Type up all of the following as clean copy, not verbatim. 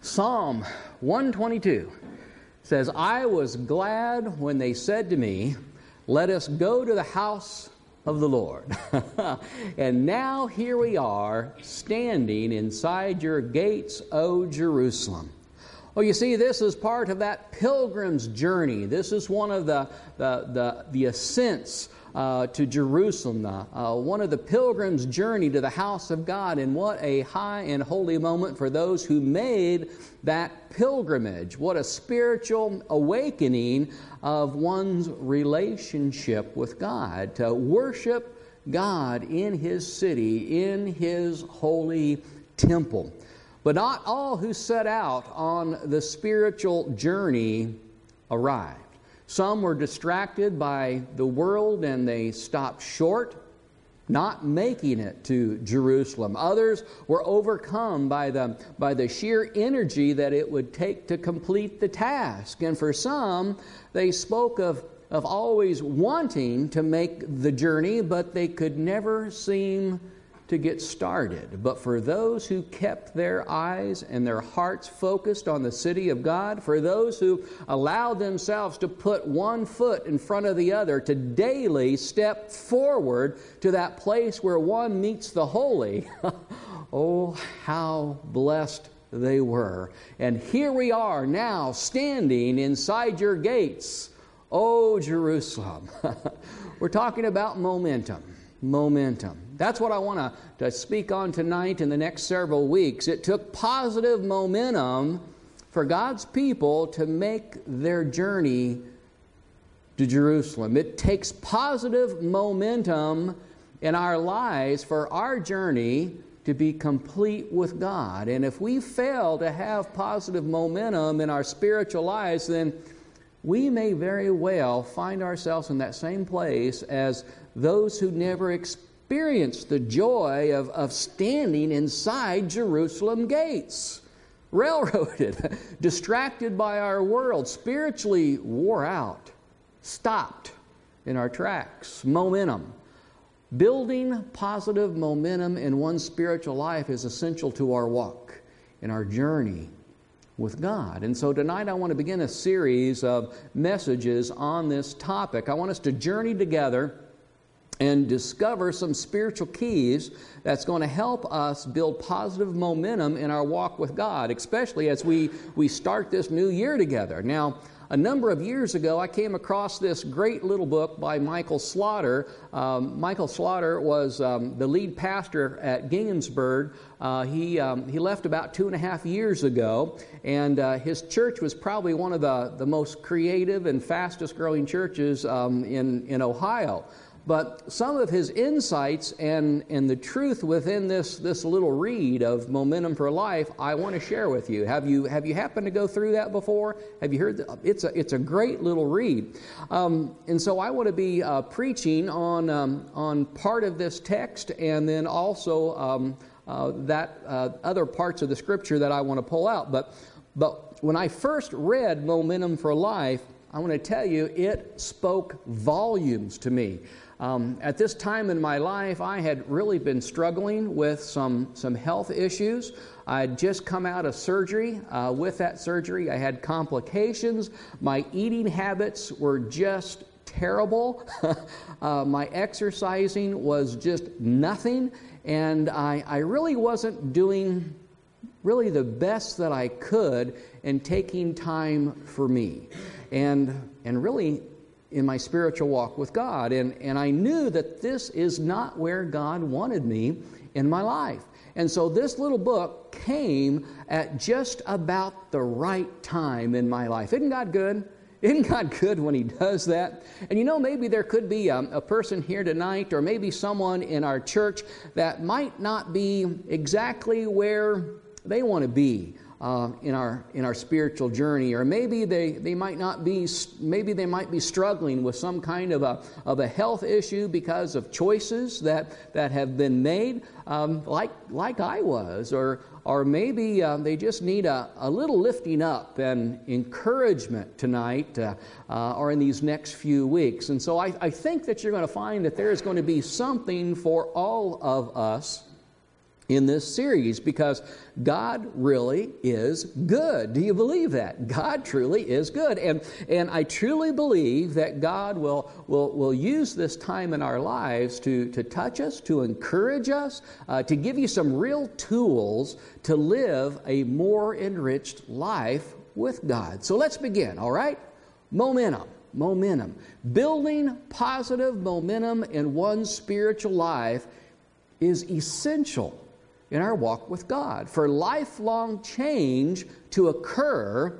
Psalm 122 says, I was glad when they said to me, let us go to the house of the Lord. And now here we are, standing inside your gates, O Jerusalem. Well, you see, this is part of that pilgrim's journey. This is one of the ascents to Jerusalem, one of the pilgrim's journey to the house of God. And what a high and holy moment for those who made that pilgrimage. What a spiritual awakening of one's relationship with God, to worship God in His city, in His holy temple. But not all who set out on the spiritual journey arrived. Some were distracted by the world and they stopped short, not making it to Jerusalem. Others were overcome by the sheer energy that it would take to complete the task. And for some, they spoke of always wanting to make the journey, but they could never seem to get started. But for those who kept their eyes and their hearts focused on the city of God, for those who allowed themselves to put one foot in front of the other, to daily step forward to that place where one meets the holy, oh, how blessed they were. And here we are now, standing inside your gates, O Jerusalem. We're talking about momentum. Momentum. That's what I want to speak on tonight and the next several weeks. It took positive momentum for God's people to make their journey to Jerusalem. It takes positive momentum in our lives for our journey to be complete with God. And if we fail to have positive momentum in our spiritual lives, then we may very well find ourselves in that same place as those who never experienced the joy of standing inside Jerusalem gates. Railroaded, distracted by our world, spiritually wore out, stopped in our tracks. Momentum. Building positive momentum in one's spiritual life is essential to our walk, in our journey with God. And so tonight I want to begin a series of messages on this topic. I want us to journey together and discover some spiritual keys that's going to help us build positive momentum in our walk with God, especially as we start this new year together. Now, a number of years ago, I came across this great little book by Michael Slaughter. Michael Slaughter was the lead pastor at Ginghamsburg. He left about 2.5 years ago, and his church was probably one of the most creative and fastest growing churches in Ohio. But some of his insights and the truth within this little read of Momentum for Life, I want to share with you. Have you happened to go through that before? Have you heard? It's a great little read, and so I want to be preaching on part of this text, and then also other parts of the Scripture that I want to pull out. But when I first read Momentum for Life, I want to tell you, it spoke volumes to me. At this time in my life, I had really been struggling with some health issues. I had just come out of surgery. With that surgery, I had complications. My eating habits were just terrible. My exercising was just nothing. And I really wasn't doing really the best that I could in taking time for me. And really in my spiritual walk with God. And I knew that this is not where God wanted me in my life. And so this little book came at just about the right time in my life. Isn't God good? Isn't God good when He does that? And you know, maybe there could be a person here tonight, or maybe someone in our church that might not be exactly where they want to be in our spiritual journey, or maybe they might be struggling with some kind of a health issue because of choices that have been made, like I was, or maybe they just need a little lifting up and encouragement tonight, or in these next few weeks. And so I think that you're going to find that there is going to be something for all of us in this series, because God really is good. Do you believe that? God truly is good. And I truly believe that God will use this time in our lives to touch us, to encourage us, to give you some real tools to live a more enriched life with God. So let's begin, all right? Momentum. Building positive momentum in one's spiritual life is essential in our walk with God. For lifelong change to occur,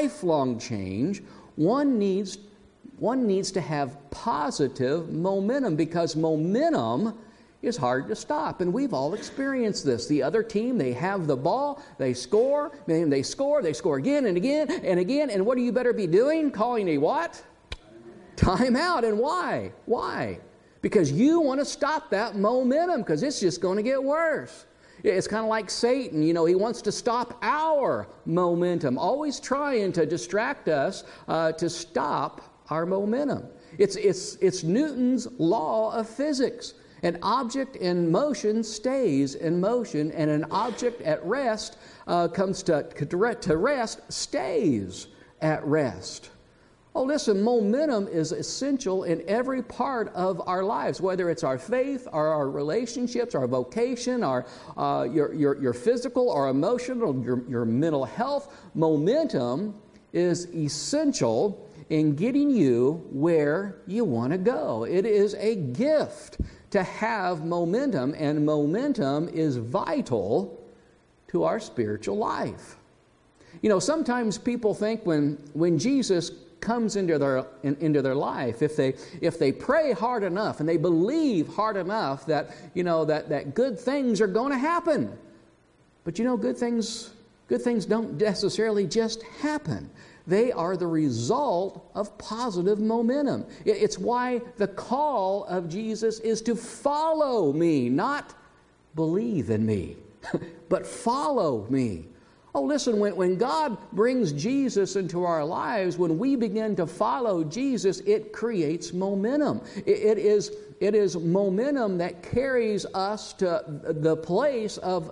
one needs to have positive momentum, because momentum is hard to stop. And we've all experienced this. The other team, they have the ball, they score again and again and again. And what do you better be doing? Calling a what? Timeout. And why? Why? Because you want to stop that momentum, because it's just going to get worse. It's kind of like Satan. He wants to stop our momentum, always trying to distract us to stop our momentum. It's Newton's law of physics. An object in motion stays in motion, and an object at rest comes to rest, stays at rest. Oh, listen, momentum is essential in every part of our lives, whether it's our faith, or our relationships, our vocation, your physical or emotional, your mental health. Momentum is essential in getting you where you want to go. It is a gift to have momentum, and momentum is vital to our spiritual life. Sometimes people think when Jesus comes into their life, if they pray hard enough and they believe hard enough that that good things are going to happen. But good things don't necessarily just happen. They are the result of positive momentum. It's why the call of Jesus is to follow me, not believe in me, but follow me. Oh, listen, when God brings Jesus into our lives, when we begin to follow Jesus, it creates momentum. It is momentum that carries us to the place of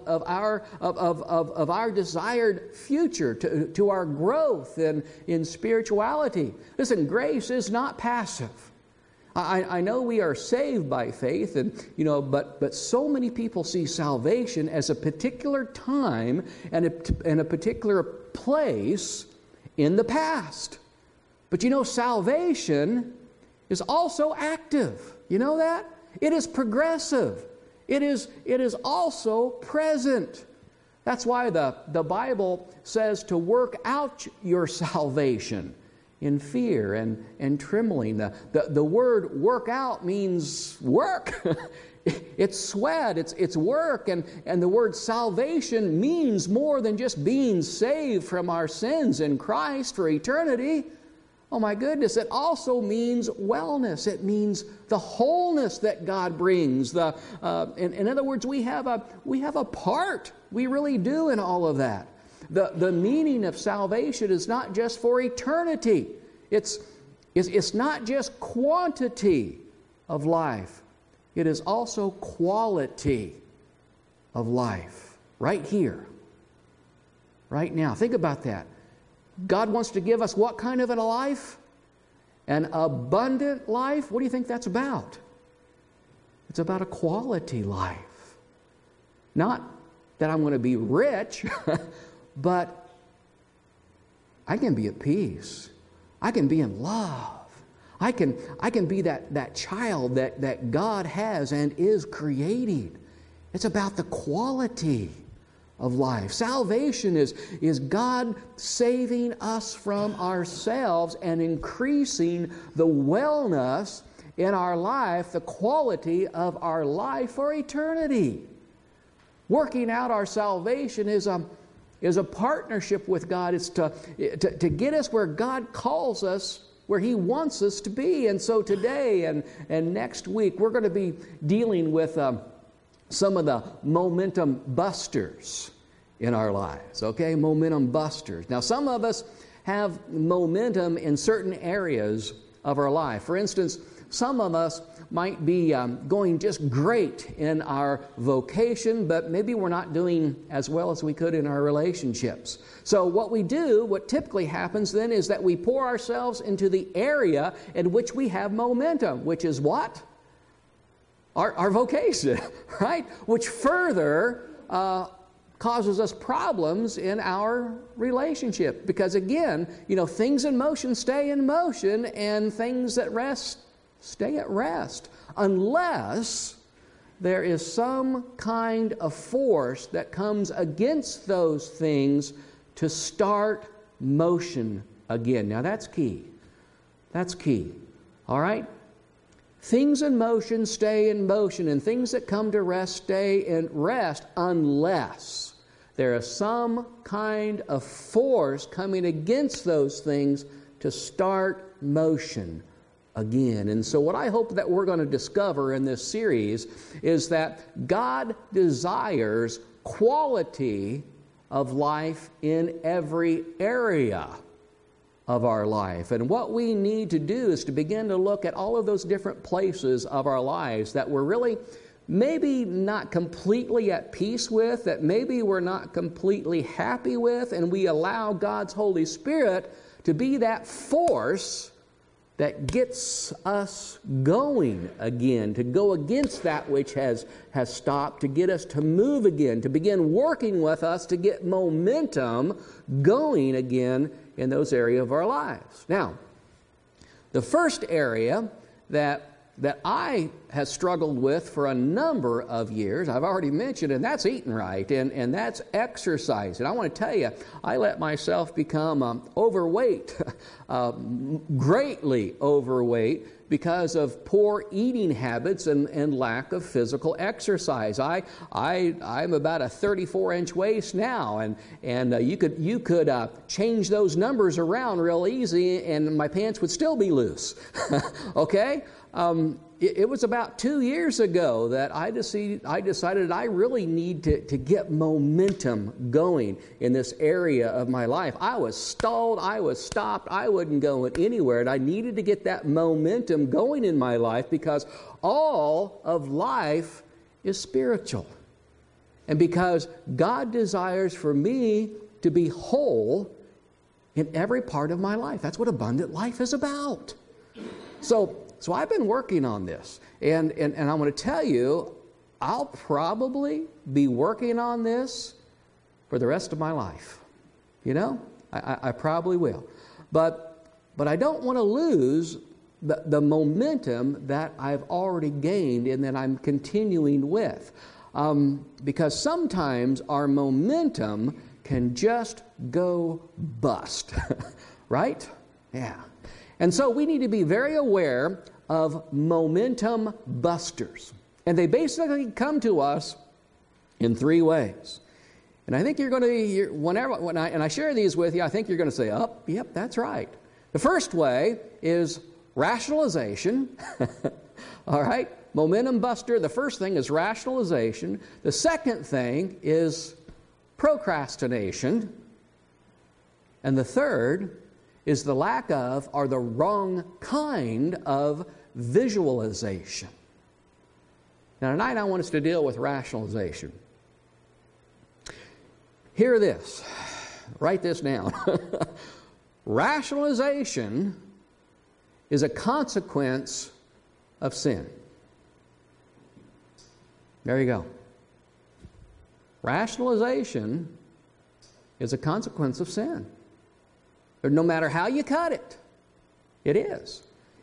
our desired future, to our growth in spirituality. Listen, grace is not passive. I know we are saved by faith, but so many people see salvation as a particular time and a particular place in the past. But salvation is also active. You know that? It is progressive. It is also present. That's why the Bible says to work out your salvation in fear and trembling. The word work out means work. It's sweat, it's work, and the word salvation means more than just being saved from our sins in Christ for eternity. Oh my goodness, it also means wellness. It means the wholeness that God brings. In other words, we have a part. We really do in all of that. The meaning of salvation is not just for eternity. It's not just quantity of life. It is also quality of life. Right here. Right now. Think about that. God wants to give us what kind of a life? An abundant life. What do you think that's about? It's about a quality life. Not that I'm going to be rich, but I can be at peace. I can be in love. I can be that child that God has and is creating. It's about the quality of life. Salvation is God saving us from ourselves and increasing the wellness in our life, the quality of our life for eternity. Working out our salvation is a partnership with God. It's to get us where God calls us, where He wants us to be. And so today and next week, we're going to be dealing with some of the momentum busters in our lives, okay? Momentum busters. Now, some of us have momentum in certain areas of our life. For instance, some of us might be going just great in our vocation, but maybe we're not doing as well as we could in our relationships. So what typically happens then is that we pour ourselves into the area in which we have momentum, which is what? Our vocation, right? Which further causes us problems in our relationship. Because again, things in motion stay in motion, and things at rest stay at rest, unless there is some kind of force that comes against those things to start motion again. Now that's key. That's key. All right? Things in motion stay in motion, and things that come to rest stay in rest unless there is some kind of force coming against those things to start motion again. And so what I hope that we're going to discover in this series is that God desires quality of life in every area of our life. And what we need to do is to begin to look at all of those different places of our lives that we're really maybe not completely at peace with, that maybe we're not completely happy with, and we allow God's Holy Spirit to be that force that gets us going again, to go against that which has stopped, to get us to move again, to begin working with us to get momentum going again in those areas of our lives. Now, the first area that I have struggled with for a number of years, I've already mentioned, and that's eating right, and that's exercise. And I want to tell you, I let myself become overweight, greatly overweight, because of poor eating habits and lack of physical exercise. I'm about a 34-inch waist now, and you could change those numbers around real easy, and my pants would still be loose. Okay. It was about 2 years ago that I decided I really need to get momentum going in this area of my life. I was stalled, I was stopped, I wasn't going anywhere, and I needed to get that momentum going in my life because all of life is spiritual. And because God desires for me to be whole in every part of my life. That's what abundant life is about. So I've been working on this, and I want to tell you, I'll probably be working on this for the rest of my life. I probably will. But I don't want to lose the momentum that I've already gained and that I'm continuing with. Because sometimes our momentum can just go bust, right? Yeah. And so we need to be very aware of momentum busters. And they basically come to us in three ways. And I think you're going to, when I share these with you, I think you're going to say, oh, yep, that's right. The first way is rationalization. All right? Momentum buster, the first thing is rationalization. The second thing is procrastination. And the third is the lack of or the wrong kind of visualization. Now tonight I want us to deal with rationalization. Hear this. Write this down. Rationalization is a consequence of sin. There you go. Rationalization is a consequence of sin. No matter how you cut it, it is.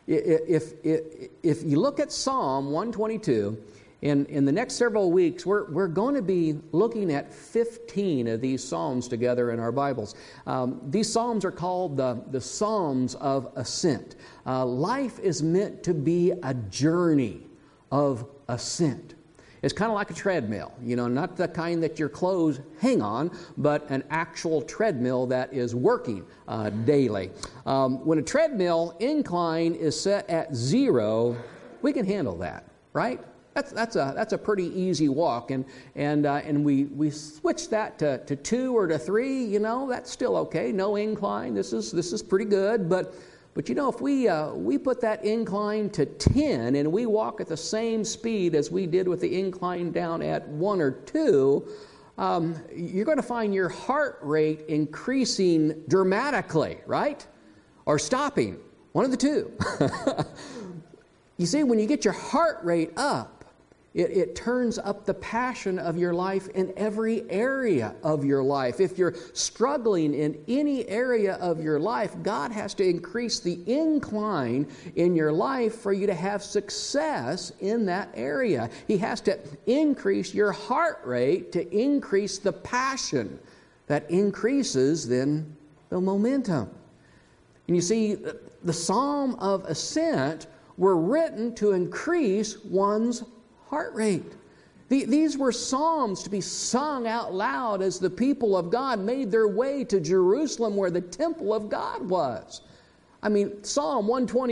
If you look at Psalm 122, in the next several weeks, we're going to be looking at 15 of these Psalms together in our Bibles. These Psalms are called the Psalms of Ascent. Life is meant to be a journey of ascent. It's kind of like a treadmill, not the kind that your clothes hang on, but an actual treadmill that is working daily. When a treadmill incline is set at 0, we can handle that, right? That's a pretty easy walk, and we switch that to 2 or to 3. That's still okay. No incline. This is pretty good, but But you know, if we put that incline to 10 and we walk at the same speed as we did with the incline down at 1 or 2, you're going to find your heart rate increasing dramatically, right? Or stopping, one of the two. You see, when you get your heart rate up, it turns up the passion of your life in every area of your life. If you're struggling in any area of your life, God has to increase the incline in your life for you to have success in that area. He has to increase your heart rate to increase the passion that increases then the momentum. And you see, the Psalm of Ascent were written to increase one's heart rate. These were psalms to be sung out loud as the people of God made their way to Jerusalem where the temple of God was. I mean, Psalm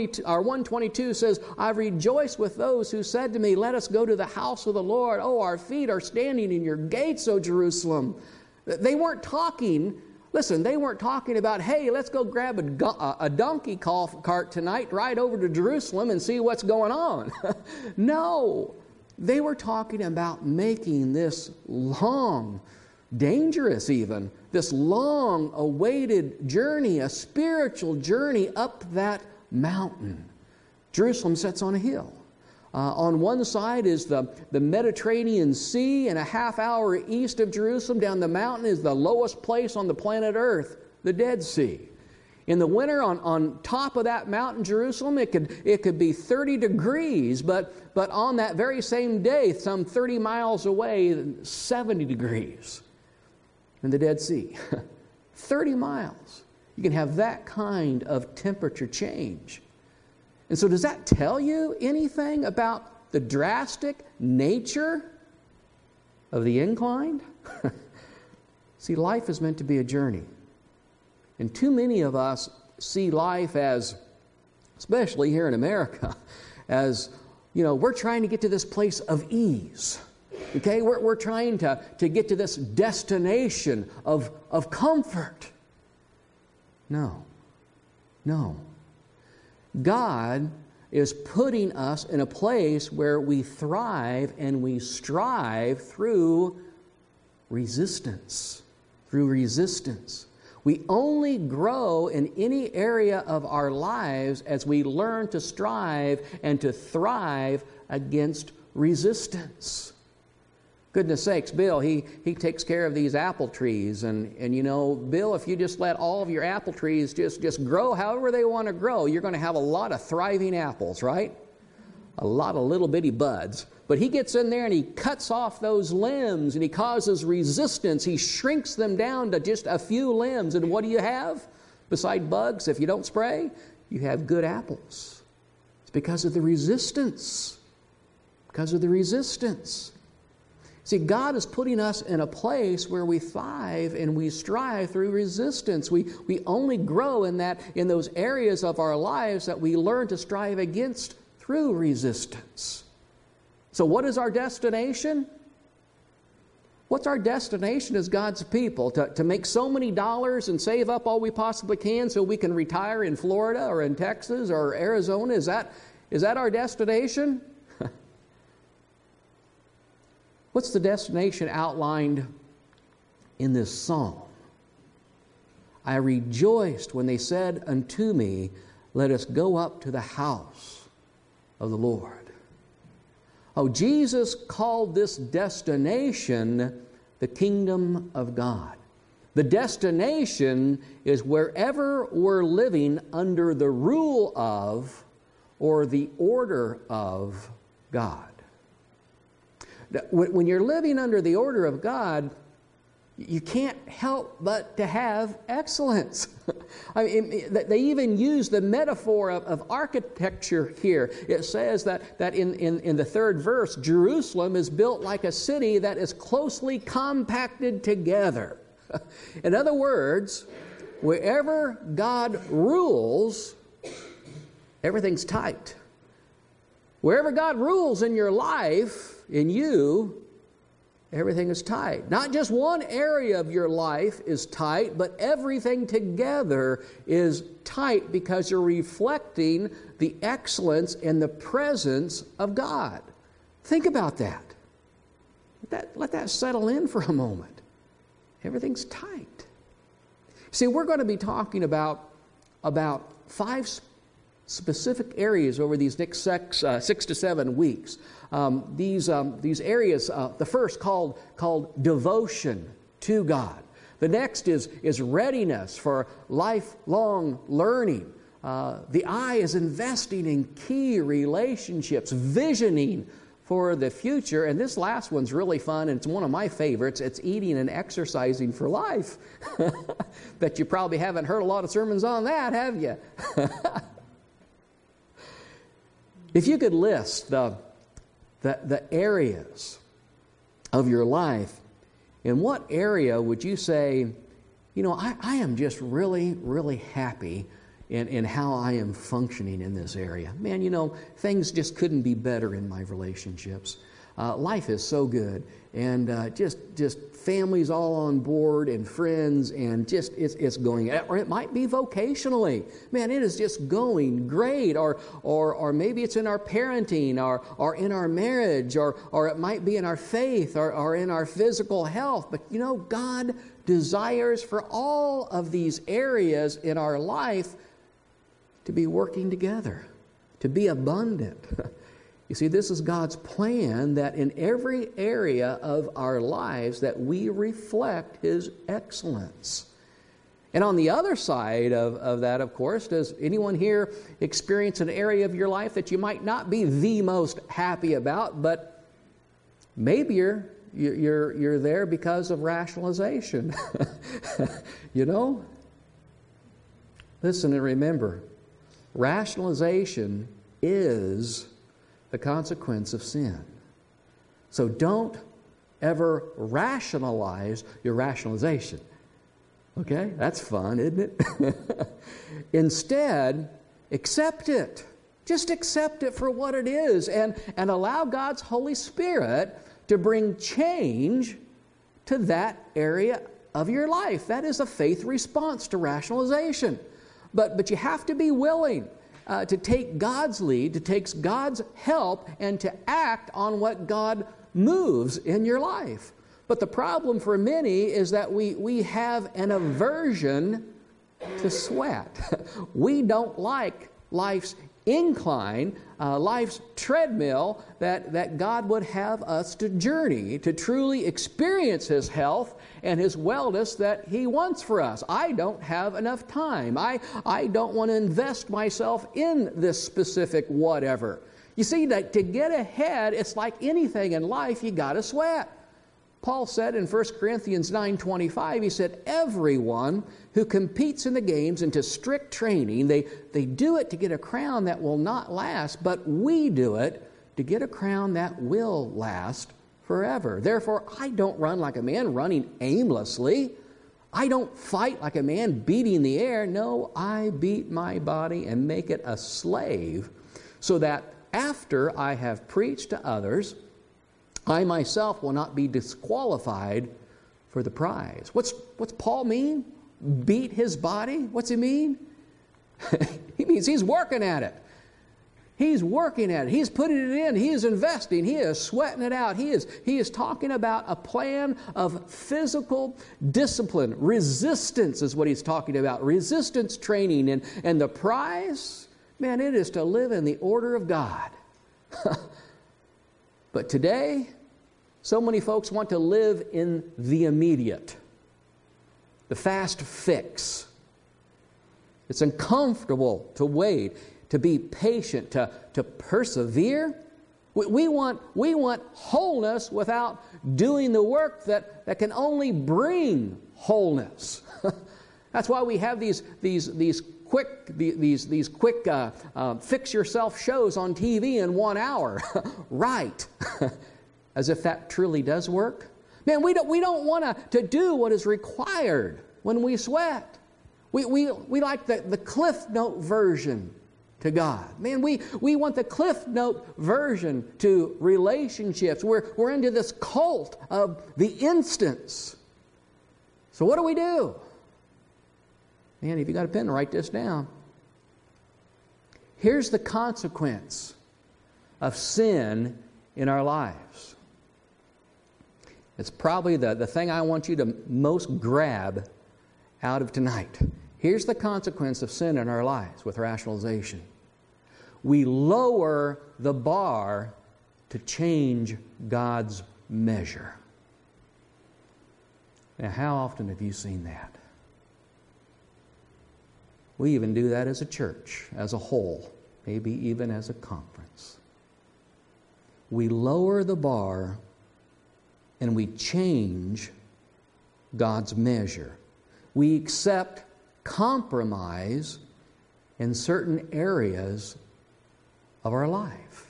122 says, I rejoice with those who said to me, let us go to the house of the Lord. Oh, our feet are standing in your gates, O Jerusalem. They weren't talking, they weren't talking about, hey, let's go grab a donkey cart tonight, ride over to Jerusalem and see what's going on. No. They were talking about making this long, dangerous even, this long-awaited journey, a spiritual journey up that mountain. Jerusalem sits on a hill. On one side is the Mediterranean Sea, and a half hour east of Jerusalem down the mountain is the lowest place on the planet Earth, the Dead Sea. In the winter, on top of that mountain, Jerusalem, it could be 30 degrees, but on that very same day, some 30 miles away, 70 degrees in the Dead Sea. 30 miles. You can have that kind of temperature change. And so does that tell you anything about the drastic nature of the incline? See, life is meant to be a journey. And too many of us see life as, especially here in America, as, we're trying to get to this place of ease. Okay? We're trying to get to this destination of comfort. No. God is putting us in a place where we thrive and we strive through resistance. We only grow in any area of our lives as we learn to strive and to thrive against resistance. Goodness sakes, Bill, he takes care of these apple trees. And Bill, if you just let all of your apple trees just grow however they want to grow, you're going to have a lot of thriving apples, right? A lot of little bitty buds. But he gets in there and he cuts off those limbs and he causes resistance. He shrinks them down to just a few limbs. And what do you have? Beside bugs, if you don't spray, you have good apples. It's because of the resistance. See, God is putting us in a place where we thrive and we strive through resistance. We only grow in those areas of our lives that we learn to strive against through resistance. So what is our destination? What's our destination as God's people? To make so many dollars and save up all we possibly can so we can retire in Florida or in Texas or Arizona? Is that our destination? What's the destination outlined in this psalm? I rejoiced when they said unto me, let us go up to the house of the Lord. Oh, Jesus called this destination the kingdom of God. The destination is wherever we're living under the rule of or the order of God. When you're living under the order of God, you can't help but to have excellence. I mean, they even use the metaphor of architecture here. It says that in the third verse, Jerusalem is built like a city that is closely compacted together. In other words, wherever God rules, everything's tight. Wherever God rules in your life, in you, everything is tight. Not just one area of your life is tight, but everything together is tight because you're reflecting the excellence and the presence of God. Think about that. Let that settle in for a moment. Everything's tight. See, we're going to be talking about 5 specific areas over these next 6 to 7 weeks. These areas, the first called devotion to God. The next is readiness for lifelong learning. The I is investing in key relationships, visioning for the future. And this last one's really fun, and it's one of my favorites. It's eating and exercising for life. Bet you probably haven't heard a lot of sermons on that, have you? If you could list the areas of your life, in what area would you say, I am just really, really happy in how I am functioning in this area? Man, things just couldn't be better in my relationships. Life is so good, and just families all on board, and friends, and just it's going. Or it might be vocationally. Man, it is just going great. Or maybe it's in our parenting, or in our marriage, or it might be in our faith, or in our physical health. But God desires for all of these areas in our life to be working together, to be abundant. You see, this is God's plan, that in every area of our lives that we reflect His excellence. And on the other side of that, of course, does anyone here experience an area of your life that you might not be the most happy about, but maybe you're there because of rationalization? Listen and remember, rationalization is the consequence of sin. So don't ever rationalize your rationalization. Okay? That's fun, isn't it? Instead, accept it. Just accept it for what it is, and allow God's Holy Spirit to bring change to that area of your life. That is a faith response to rationalization. But you have to be willing to take God's lead, to take God's help, and to act on what God moves in your life. But the problem for many is that we have an aversion to sweat. We don't like life's incline, life's treadmill that God would have us to journey, to truly experience His health and His wellness that He wants for us. I don't have enough time. I don't want to invest myself in this specific whatever. You see, that to get ahead, it's like anything in life, you got to sweat. Paul said in 1 Corinthians 9:25, he said, everyone who competes in the games into strict training, they do it to get a crown that will not last, but we do it to get a crown that will last forever. Therefore, I don't run like a man running aimlessly. I don't fight like a man beating the air. No, I beat my body and make it a slave, so that after I have preached to others, I myself will not be disqualified for the prize. What's Paul mean? Beat his body? What's he mean? He means he's working at it. He's working at it. He's putting it in. He is investing. He is sweating it out. He is talking about a plan of physical discipline. Resistance is what he's talking about. Resistance training. And the prize, man, it is to live in the order of God. But today, so many folks want to live in the immediate, the fast fix. It's uncomfortable to wait, to be patient, to persevere. We want wholeness without doing the work that can only bring wholeness. That's why we have these quick fix yourself shows on TV in 1 hour. Right. As if that truly does work. Man, we don't want to do what is required when we sweat. We like the Cliff Note version. to God. Man, we want the Cliff Note version to relationships. We're into this cult of the instance. So what do we do? Man, if you got a pen, write this down. Here's the consequence of sin in our lives. It's probably the thing I want you to most grab out of tonight. Here's the consequence of sin in our lives with rationalization. We lower the bar to change God's measure. Now, how often have you seen that? We even do that as a church, as a whole, maybe even as a conference. We lower the bar and we change God's measure. We accept compromise in certain areas of our life.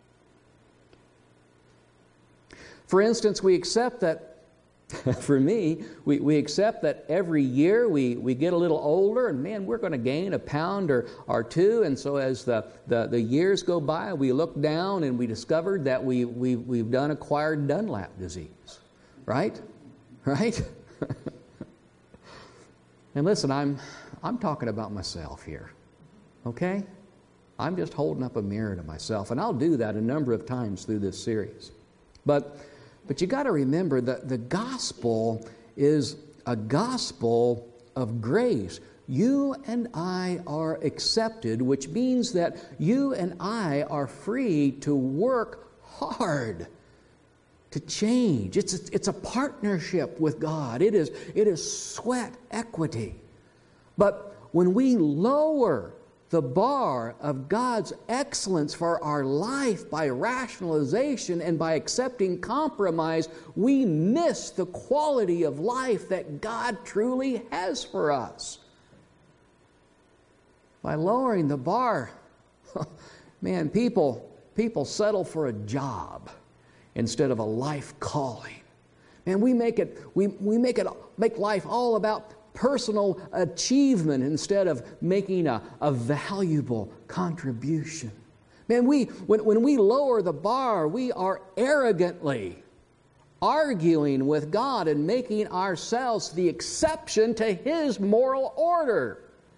For instance, we accept that, for me, we accept that every year we get a little older and man, we're going to gain a pound or two. And so as the years go by, we look down and we discovered that we've done acquired Dunlap disease. Right? Right? And listen, I'm talking about myself here. Okay? I'm just holding up a mirror to myself, and I'll do that a number of times through this series. But you got to remember that the gospel is a gospel of grace. You and I are accepted, which means that you and I are free to work hard to change. It's a partnership with God. It is sweat equity. But when we lower the bar of God's excellence for our life by rationalization and by accepting compromise, we miss the quality of life that God truly has for us. By lowering the bar, man, people settle for a job instead of a life calling. And we make life all about personal achievement instead of making a valuable contribution. Man, when we lower the bar, we are arrogantly arguing with God and making ourselves the exception to His moral order.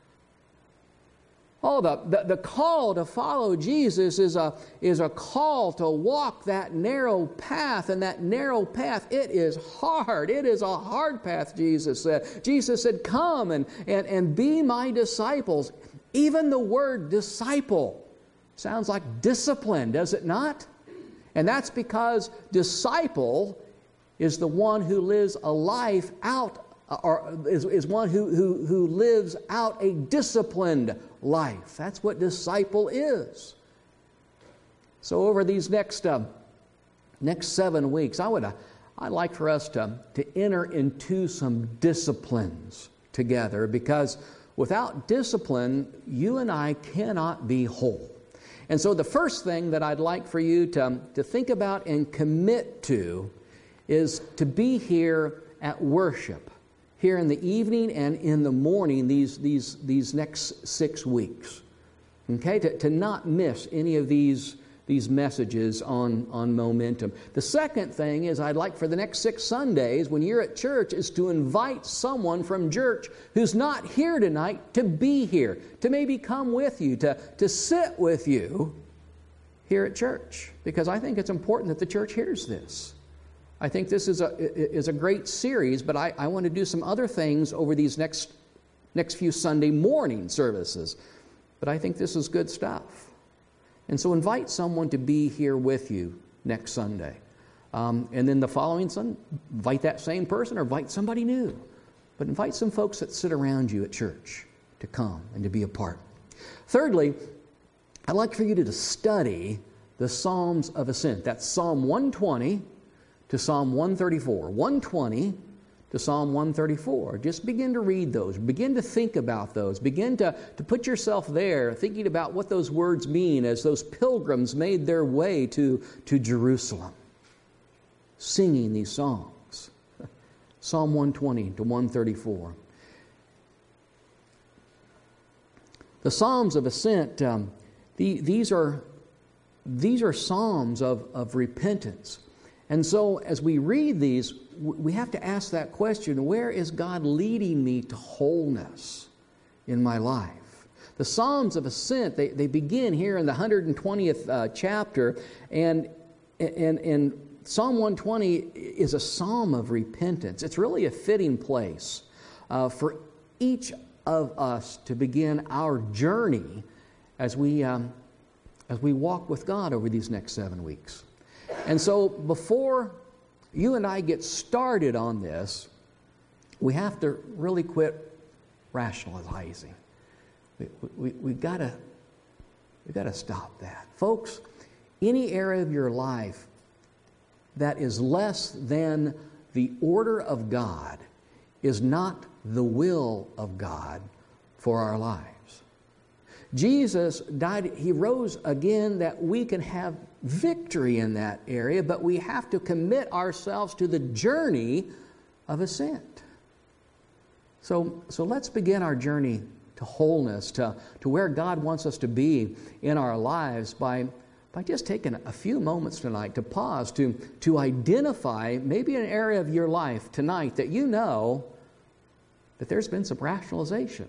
Oh, the call to follow Jesus is a call to walk that narrow path, and that narrow path, it is hard. It is a hard path, Jesus said. Jesus said, come and be my disciples. Even the word disciple sounds like discipline, does it not? And that's because disciple is the one who lives a life out, or is one who lives out a disciplined life. That's what disciple is. So over these next 7 weeks, I'd like for us to enter into some disciplines together, because without discipline, you and I cannot be whole. And so the first thing that I'd like for you to think about and commit to is to be here at worship, here in the evening and in the morning these next 6 weeks. Okay? To not miss any of these messages on momentum. The second thing is I'd like for the next 6 Sundays when you're at church is to invite someone from church who's not here tonight to be here, to maybe come with you, to sit with you here at church. Because I think it's important that the church hears this. I think this is a great series, but I want to do some other things over these next few Sunday morning services. But I think this is good stuff. And so invite someone to be here with you next Sunday. And then the following Sunday, invite that same person or invite somebody new. But invite some folks that sit around you at church to come and to be a part. Thirdly, I'd like for you to study the Psalms of Ascent. That's Psalm 120 to Psalm 134. 120 to Psalm 134. Just begin to read those. Begin to think about those. Begin to put yourself there, thinking about what those words mean as those pilgrims made their way to Jerusalem, singing these songs. Psalm 120 to 134. The Psalms of Ascent These are psalms of repentance. And so as we read these, we have to ask that question, where is God leading me to wholeness in my life? The Psalms of Ascent, they begin here in the 120th chapter, and Psalm 120 is a psalm of repentance. It's really a fitting place for each of us to begin our journey as we walk with God over these next 7 weeks. And so before you and I get started on this, we have to really quit rationalizing. We've got to stop that. Folks, any area of your life that is less than the order of God is not the will of God for our lives. Jesus died, He rose again that we can have victory in that area, but we have to commit ourselves to the journey of ascent. So let's begin our journey to wholeness, to where God wants us to be in our lives by just taking a few moments tonight to pause, to identify maybe an area of your life tonight that you know that there's been some rationalization.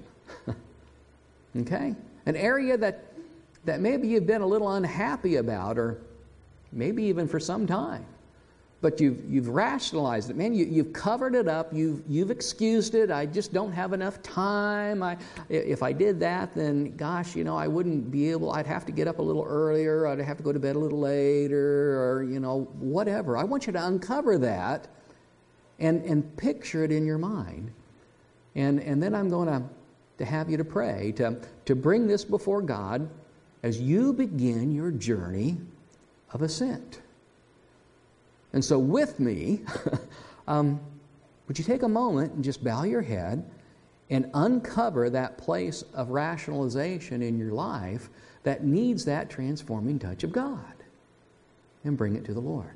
Okay? An area that maybe you've been a little unhappy about, or maybe even for some time. But you've rationalized it. Man, you've covered it up. You've excused it. I just don't have enough time. If I did that, then gosh, I wouldn't be able. I'd have to get up a little earlier. I'd have to go to bed a little later, or whatever. I want you to uncover that and picture it in your mind. And then I'm going to have you to pray, to bring this before God as you begin your journey of ascent. And so with me, would you take a moment and just bow your head and uncover that place of rationalization in your life that needs that transforming touch of God, and bring it to the Lord.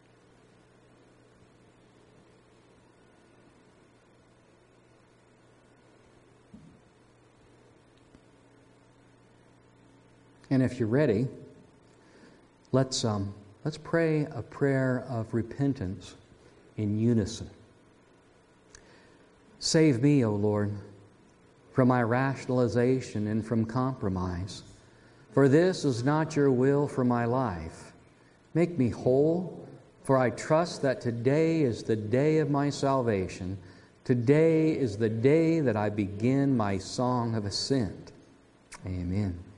And if you're ready, let's pray a prayer of repentance in unison. Save me, O Lord, from my rationalization and from compromise. For this is not your will for my life. Make me whole, for I trust that today is the day of my salvation. Today is the day that I begin my song of ascent. Amen.